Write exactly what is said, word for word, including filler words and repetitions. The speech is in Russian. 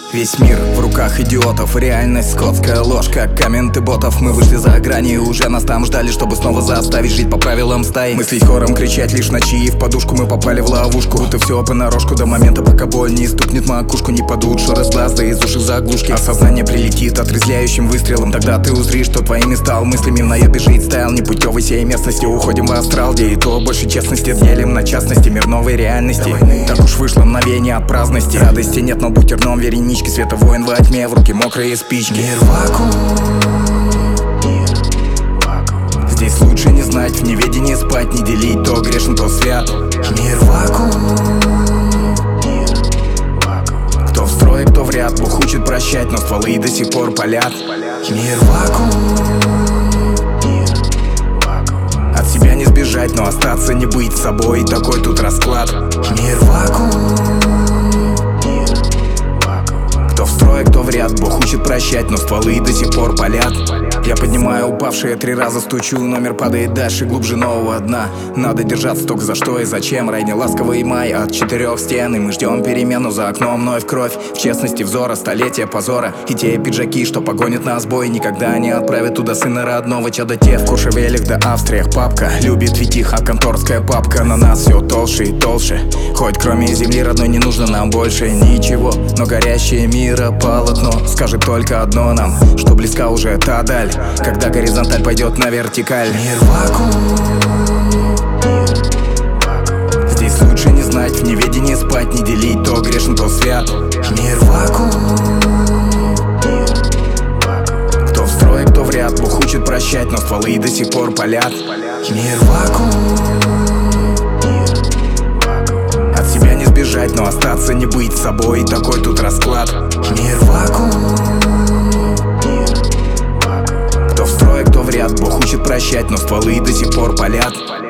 Весь мир в руках идиотов, реальность скотская ложь, как комменты ботов. Мы вышли за грани и уже нас там ждали, чтобы снова заставить жить по правилам стаи. Мыслить хором, кричать лишь ночи, и в подушку мы попали в ловушку. Будто все понарошку до момента, пока боль не стукнет макушку. Не падут шоры с глаз, да из ушей заглушки. Осознание прилетит отрезвляющим выстрелом. Тогда ты узришь, что твоими стал мыслями в наебе жить стайл. Непутевой сей местности уходим в астрал, где и то больше честности делим на частности мир новой реальности. Так уж вышло мгновение от праздности. Радости нет, но будь терном веренички. Света воин во тьме, в руки мокрые спички. Мир вакуум. Здесь лучше не знать, в неведении спать, не делить, то грешен, то свят. Мир вакуум. Кто в строе, кто в ряд, Бог учит прощать, но стволы до сих пор палят. Мир вакуум. От себя не сбежать, но остаться не быть собой, такой тут расклад. Мир вакуум. Кто в строе, кто в ряд, Бог учит прощать, но стволы до сих пор палят. Я поднимаю упавшие, три раза стучу, номер падает дальше, глубже нового дна. Надо держаться только за что и зачем. Рай не ласковый май от четырех стен, и мы ждем перемену за окном, вновь кровь. В честности взора, столетия позора. И те пиджаки, что погонят на сбой, никогда не отправят туда сына родного чада. Те в Куршевелях да Австриях папка любит ведь их, а конторская папка на нас все толще и толще. Хоть кроме земли родной не нужно нам больше ничего, но горящее мира полотно скажет только одно нам, что близка уже та даль, когда горизонталь пойдет на вертикаль. Мир вакуум. Здесь лучше не знать, в неведении спать, не делить, то грешен, то свят. Мир вакуум. Кто в строе, кто в ряд, Бог учит прощать, но стволы до сих пор палят. Мир вакуум. От себя не сбежать, но остаться не быть собой, такой тут расклад. Мир вакуум. Кто в строе, кто в ряд, Бог учит прощать, но стволы до сих пор палят.